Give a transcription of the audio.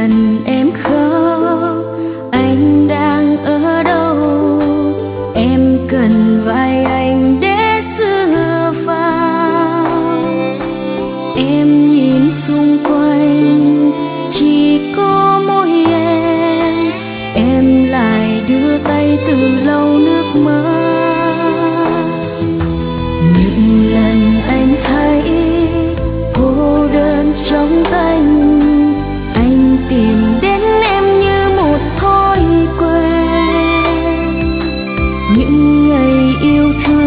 lần em khóc, anh đang ở đâu? Em cần vai anh để dựa vào. Em nhìn xung quanh chỉ có mỗi em lại đưa tay từ lâu nước mắt. Những lần anh thấy cô đơn trong anh tìm đến em như một thói quen. Những ngày yêu thương